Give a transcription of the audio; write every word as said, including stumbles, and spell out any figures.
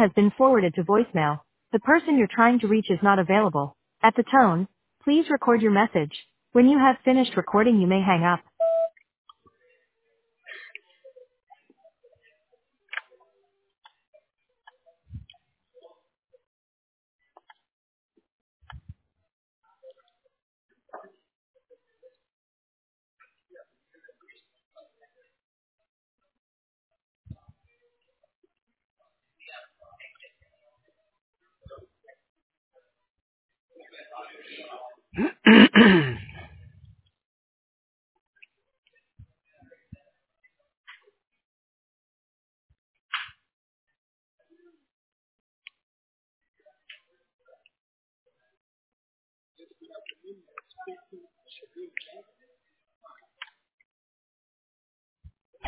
has been forwarded to voicemail. The person you're trying to reach is not available. At the tone, please record your message. When you have finished recording, you may hang up.